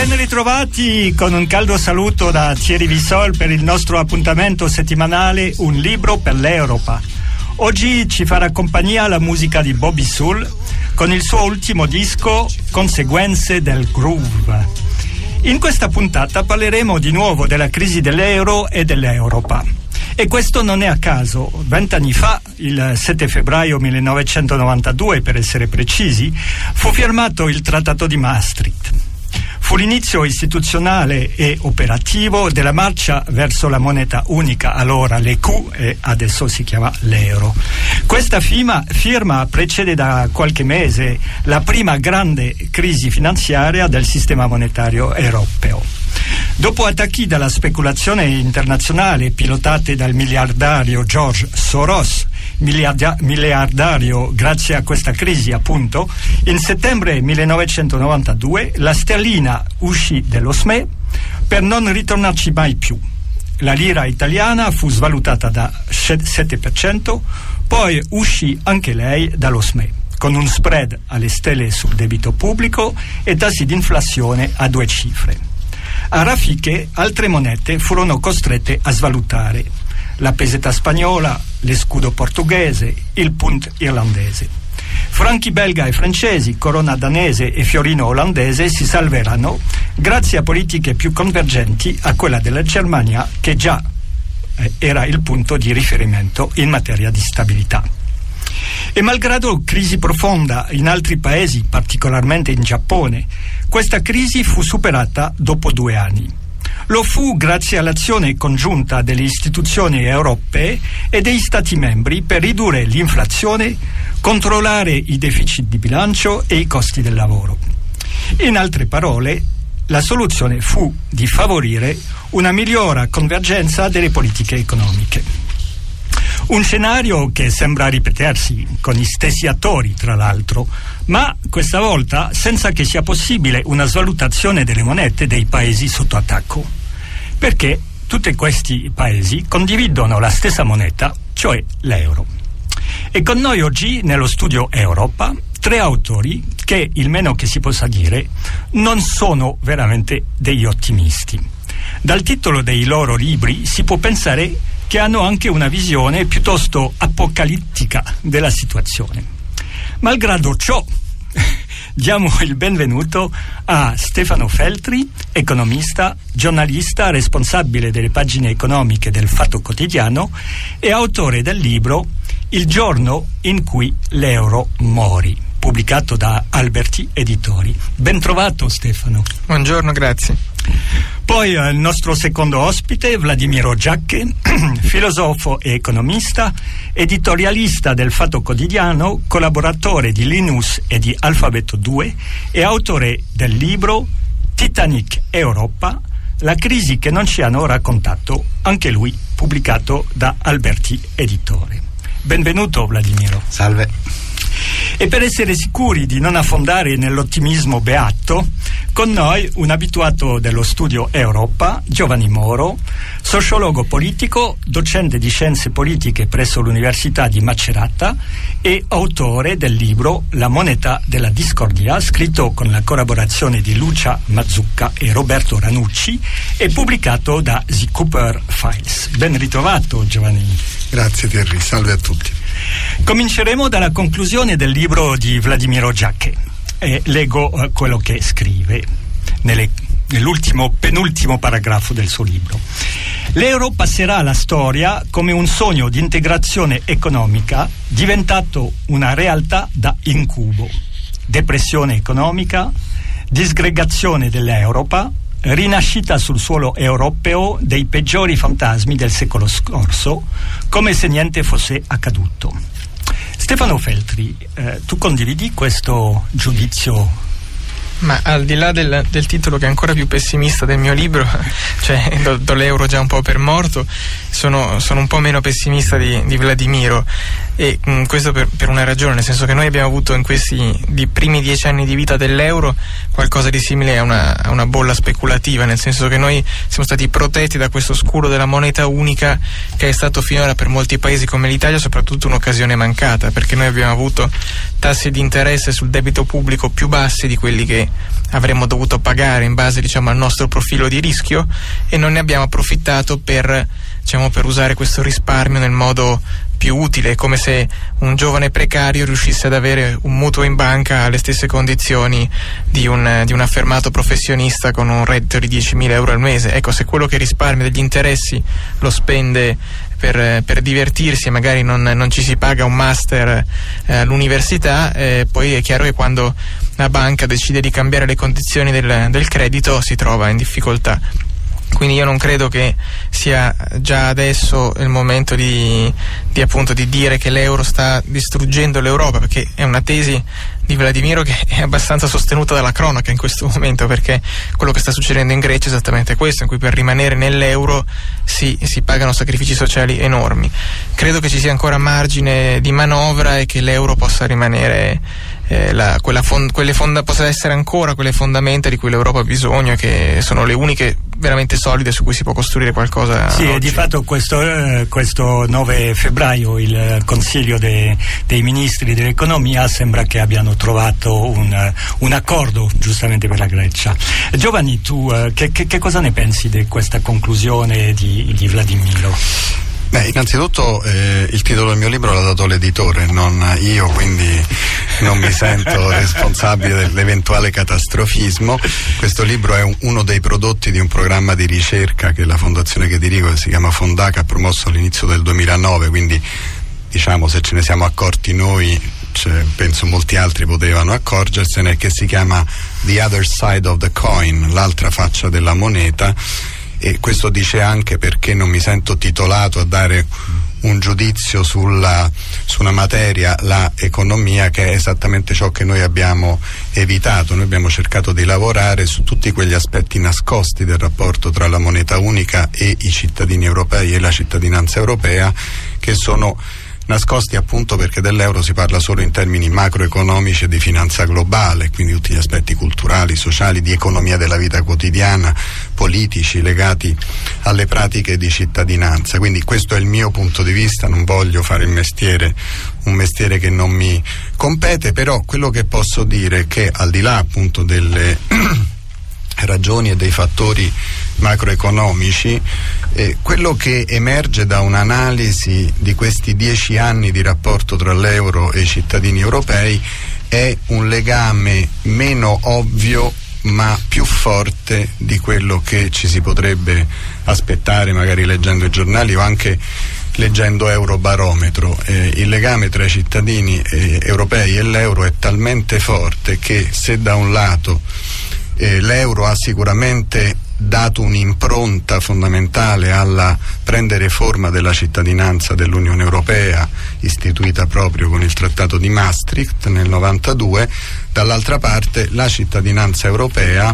Ben ritrovati con un caldo saluto da Thierry Vissol per il nostro appuntamento settimanale Un libro per l'Europa. Oggi ci farà compagnia la musica di Bobby Soul con il suo ultimo disco Conseguenze del Groove. In questa puntata parleremo di nuovo della crisi dell'euro e dell'Europa. E questo non è a caso. 20 anni fa, il 7 febbraio 1992 per essere precisi, fu firmato il Trattato di Maastricht. Fu l'inizio istituzionale e operativo della marcia verso la moneta unica, allora l'ECU, e adesso si chiama l'euro. Questa firma precede da qualche mese la prima grande crisi finanziaria del sistema monetario europeo. Dopo attacchi dalla speculazione internazionale pilotate dal miliardario George Soros, miliardario grazie a questa crisi appunto, in settembre 1992 la sterlina uscì dello SME per non ritornarci mai più. La lira italiana fu svalutata da 7%, poi uscì anche lei dallo SME, con un spread alle stelle sul debito pubblico e tassi di inflazione a 2 cifre. A raffiche altre monete furono costrette a svalutare: la peseta spagnola, l'escudo portoghese, il punt irlandese. Franchi belga e francesi, corona danese e fiorino olandese si salveranno grazie a politiche più convergenti a quella della Germania, che già era il punto di riferimento in materia di stabilità. E malgrado crisi profonda in altri paesi, particolarmente in Giappone, questa crisi fu superata dopo 2 anni. Lo fu grazie all'azione congiunta delle istituzioni europee e dei Stati membri per ridurre l'inflazione, controllare i deficit di bilancio e i costi del lavoro. In altre parole, la soluzione fu di favorire una migliore convergenza delle politiche economiche. Un scenario che sembra ripetersi con gli stessi attori, tra l'altro, ma questa volta senza che sia possibile una svalutazione delle monete dei paesi sotto attacco, perché tutti questi paesi condividono la stessa moneta, cioè l'euro. E con noi oggi nello studio Europa 3 autori che, il meno che si possa dire, non sono veramente degli ottimisti. Dal titolo dei loro libri si può pensare che hanno anche una visione piuttosto apocalittica della situazione. Malgrado ciò, diamo il benvenuto a Stefano Feltri, economista, giornalista, responsabile delle pagine economiche del Fatto Quotidiano e autore del libro Il giorno in cui l'euro morì, pubblicato da Alberti Editori. Ben trovato, Stefano. Buongiorno, grazie. Poi il nostro secondo ospite, Vladimiro Giacche, filosofo e economista, editorialista del Fatto Quotidiano, collaboratore di Linus e di Alfabeto 2 e autore del libro Titanic Europa, la crisi che non ci hanno raccontato, anche lui pubblicato da Alberti Editore. Benvenuto, Vladimiro. Salve. E per essere sicuri di non affondare nell'ottimismo beato, con noi un abituato dello studio Europa, Giovanni Moro, sociologo politico, docente di scienze politiche presso l'Università di Macerata e autore del libro La moneta della discordia, scritto con la collaborazione di Lucia Mazzucca e Roberto Ranucci e pubblicato da The Cooper Files. Ben ritrovato, Giovanni. Grazie, Thierry. Salve a tutti. Cominceremo dalla conclusione del libro di Vladimiro Giacche e leggo quello che scrive penultimo paragrafo del suo libro. L'euro passerà alla storia come un sogno di integrazione economica diventato una realtà da incubo. Depressione economica, disgregazione dell'Europa, rinascita sul suolo europeo dei peggiori fantasmi del secolo scorso, come se niente fosse accaduto. Stefano Feltri, tu condividi questo giudizio? Ma al di là del titolo, che è ancora più pessimista del mio libro, cioè do l'euro già un po' per morto, sono un po' meno pessimista di Vladimiro. e questo per una ragione, nel senso che noi abbiamo avuto in questi primi 10 anni di vita dell'euro qualcosa di simile a una bolla speculativa, nel senso che noi siamo stati protetti da questo scuro della moneta unica, che è stato finora per molti paesi come l'Italia soprattutto un'occasione mancata, perché noi abbiamo avuto tassi di interesse sul debito pubblico più bassi di quelli che avremmo dovuto pagare in base, diciamo, al nostro profilo di rischio, e non ne abbiamo approfittato per usare questo risparmio nel modo più utile, come se un giovane precario riuscisse ad avere un mutuo in banca alle stesse condizioni di un affermato professionista con un reddito di 10.000 euro al mese. Ecco, se quello che risparmia degli interessi lo spende per divertirsi e magari non ci si paga un master all'università, poi è chiaro che quando la banca decide di cambiare le condizioni del credito si trova in difficoltà. Quindi io non credo che sia già adesso il momento di dire che l'euro sta distruggendo l'Europa, perché è una tesi di Vladimiro che è abbastanza sostenuta dalla cronaca in questo momento, perché quello che sta succedendo in Grecia è esattamente questo, in cui per rimanere nell'euro si pagano sacrifici sociali enormi. Credo che ci sia ancora margine di manovra e che l'euro possa rimanere possa essere ancora quelle fondamenta di cui l'Europa ha bisogno, e che sono le uniche veramente solide su cui si può costruire qualcosa. Sì, oggi. E di fatto questo 9 febbraio il Consiglio dei Ministri dell'Economia sembra che abbiano trovato un accordo giustamente per la Grecia. Giovanni, tu che cosa ne pensi di questa conclusione di Vladimiro? Beh, innanzitutto il titolo del mio libro l'ha dato l'editore, non io, quindi non mi sento responsabile dell'eventuale catastrofismo. Questo libro è uno dei prodotti di un programma di ricerca che la fondazione che dirigo, che si chiama Fondaca, ha promosso all'inizio del 2009, quindi diciamo, se ce ne siamo accorti noi, penso molti altri potevano accorgersene, che si chiama The Other Side of the Coin, l'altra faccia della moneta. E questo dice anche perché non mi sento titolato a dare un giudizio su una materia, la economia, che è esattamente ciò che noi abbiamo evitato. Noi abbiamo cercato di lavorare su tutti quegli aspetti nascosti del rapporto tra la moneta unica e i cittadini europei e la cittadinanza europea, che sono nascosti appunto perché dell'euro si parla solo in termini macroeconomici e di finanza globale, quindi tutti gli aspetti culturali, sociali, di economia della vita quotidiana, politici, legati alle pratiche di cittadinanza. Quindi questo è il mio punto di vista, non voglio fare un mestiere che non mi compete, però quello che posso dire è che al di là appunto delle ragioni e dei fattori macroeconomici, quello che emerge da un'analisi di questi 10 anni di rapporto tra l'euro e i cittadini europei è un legame meno ovvio ma più forte di quello che ci si potrebbe aspettare magari leggendo i giornali o anche leggendo Eurobarometro. Il legame tra i cittadini europei e l'euro è talmente forte che se da un lato l'euro ha sicuramente dato un'impronta fondamentale alla prendere forma della cittadinanza dell'Unione Europea, istituita proprio con il Trattato di Maastricht nel 92, dall'altra parte la cittadinanza europea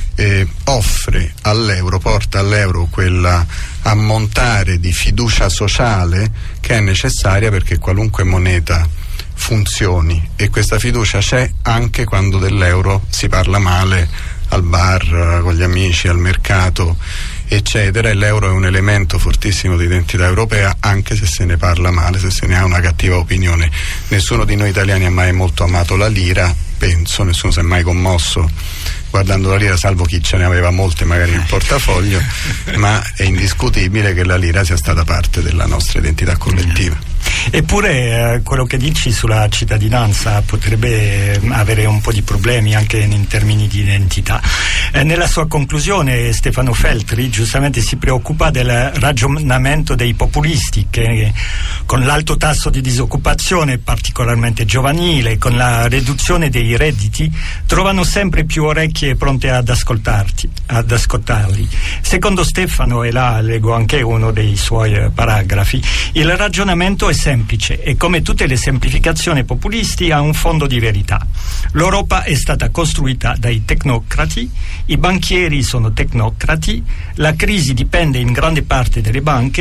offre all'euro, porta all'euro quella ammontare di fiducia sociale che è necessaria perché qualunque moneta funzioni, e questa fiducia c'è anche quando dell'euro si parla male al bar, con gli amici, al mercato, eccetera, e l'euro è un elemento fortissimo di identità europea, anche se se ne parla male, se se ne ha una cattiva opinione. Nessuno di noi italiani ha mai molto amato la lira, penso, nessuno si è mai commosso guardando la lira, salvo chi ce ne aveva molte magari nel portafoglio, ma è indiscutibile che la lira sia stata parte della nostra identità collettiva. Eppure quello che dici sulla cittadinanza potrebbe avere un po' di problemi anche in termini di identità. Nella sua conclusione Stefano Feltri giustamente si preoccupa del ragionamento dei populisti che con l'alto tasso di disoccupazione particolarmente giovanile, con la riduzione dei redditi, trovano sempre più orecchie pronte ad ascoltarli. Secondo Stefano, e là leggo anche uno dei suoi paragrafi, il ragionamento è semplice e come tutte le semplificazioni populisti ha un fondo di verità. L'Europa è stata costruita dai tecnocrati, i banchieri sono tecnocrati, la crisi dipende in grande parte dalle banche,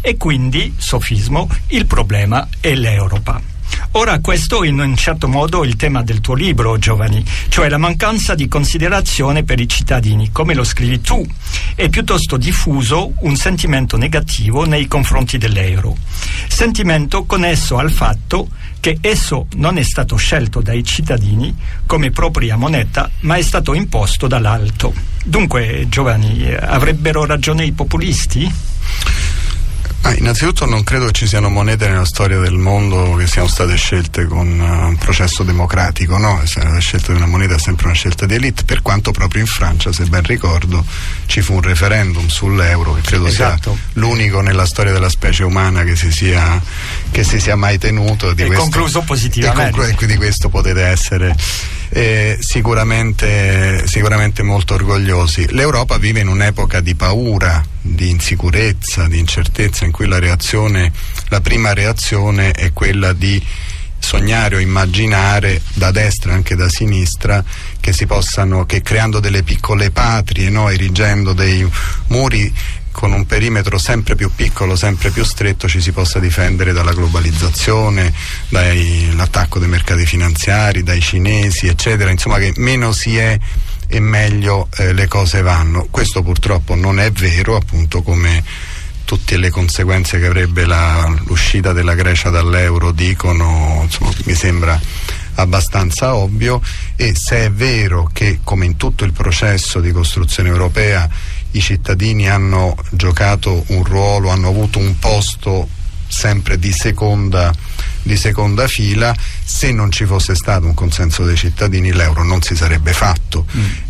e quindi, sofismo, il problema è l'Europa. Ora questo in un certo modo è il tema del tuo libro, Giovanni, cioè la mancanza di considerazione per i cittadini, come lo scrivi tu. È piuttosto diffuso un sentimento negativo nei confronti dell'euro, sentimento connesso al fatto che esso non è stato scelto dai cittadini come propria moneta, ma è stato imposto dall'alto. Dunque, Giovanni, avrebbero ragione i populisti? Innanzitutto non credo che ci siano monete nella storia del mondo che siano state scelte con un processo democratico, no? La scelta di una moneta è sempre una scelta di elite, per quanto proprio in Francia, se ben ricordo, ci fu un referendum sull'euro che credo sia l'unico nella storia della specie umana che si sia mai tenuto. Concluso positivamente. E di questo potete essere sicuramente molto orgogliosi. L'Europa vive in un'epoca di paura, di insicurezza, di incertezza, in cui la prima reazione è quella di sognare o immaginare da destra e anche da sinistra che creando delle piccole patrie, no, erigendo dei muri con un perimetro sempre più piccolo, sempre più stretto, ci si possa difendere dalla globalizzazione, dall'attacco dei mercati finanziari, dai cinesi, eccetera. Insomma, che meno si è e meglio le cose vanno. Questo purtroppo non è vero, appunto, come tutte le conseguenze che avrebbe l'uscita della Grecia dall'euro dicono, insomma, mi sembra abbastanza ovvio. E se è vero che, come in tutto il processo di costruzione europea, i cittadini hanno giocato un ruolo, hanno avuto un posto sempre di seconda fila, se non ci fosse stato un consenso dei cittadini l'euro non si sarebbe fatto.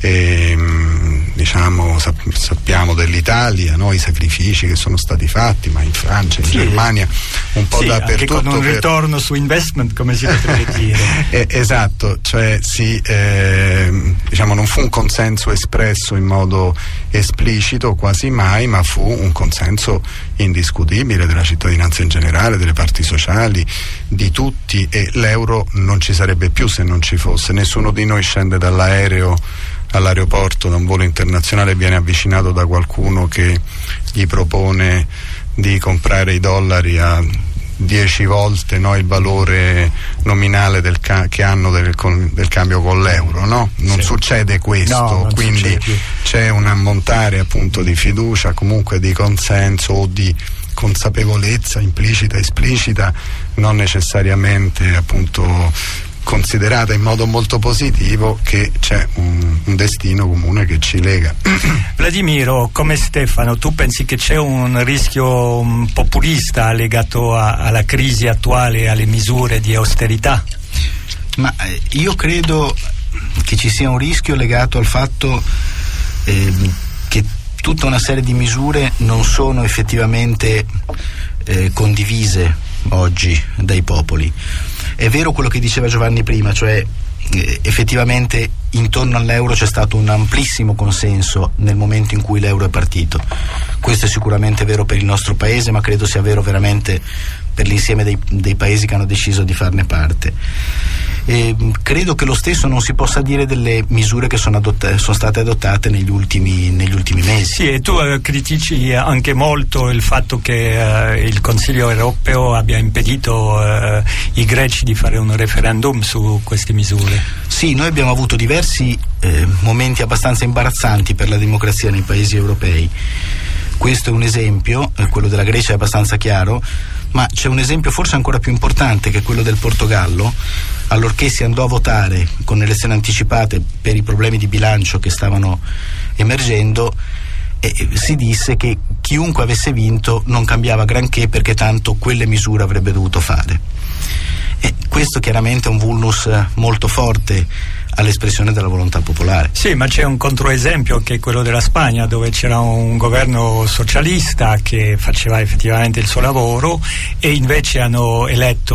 Sappiamo dell'Italia, no? I sacrifici che sono stati fatti, ma in Francia, in Germania, un po' dappertutto, anche con un ritorno su investment, come si potrebbe dire. Esatto, cioè non fu un consenso espresso in modo esplicito quasi mai, ma fu un consenso indiscutibile della cittadinanza in generale, delle parti sociali, di tutti, e l'euro non ci sarebbe più se non ci fosse. Nessuno di noi scende all'aeroporto da un volo internazionale e viene avvicinato da qualcuno che gli propone di comprare i dollari a 10 volte, no, il valore nominale che hanno del cambio con l'euro, no? Non succede questo, no, quindi c'è un ammontare appunto di fiducia, comunque di consenso o di consapevolezza implicita, esplicita, non necessariamente appunto considerata in modo molto positivo, che c'è un destino comune che ci lega. Vladimiro, come Stefano, tu pensi che c'è un rischio populista legato alla crisi attuale e alle misure di austerità? Ma io credo che ci sia un rischio legato al fatto che tutta una serie di misure non sono effettivamente condivise oggi dai popoli. È vero quello che diceva Giovanni prima, cioè effettivamente intorno all'euro c'è stato un amplissimo consenso nel momento in cui l'euro è partito. Questo è sicuramente vero per il nostro paese, ma credo sia vero veramente per l'insieme dei paesi che hanno deciso di farne parte. Credo che lo stesso non si possa dire delle misure che sono state adottate negli ultimi mesi. Sì, e tu critici anche molto il fatto che il Consiglio europeo abbia impedito i greci di fare un referendum su queste misure. Sì, noi abbiamo avuto diversi momenti abbastanza imbarazzanti per la democrazia nei paesi europei. Questo è un esempio, quello della Grecia è abbastanza chiaro, ma c'è un esempio forse ancora più importante, che è quello del Portogallo. Allorché si andò a votare con elezioni anticipate per i problemi di bilancio che stavano emergendo, si disse che chiunque avesse vinto non cambiava granché, perché tanto quelle misure avrebbe dovuto fare. E questo chiaramente è un vulnus molto forte all'espressione della volontà popolare. Sì, ma c'è un controesempio, che è quello della Spagna, dove c'era un governo socialista che faceva effettivamente il suo lavoro, e invece hanno eletto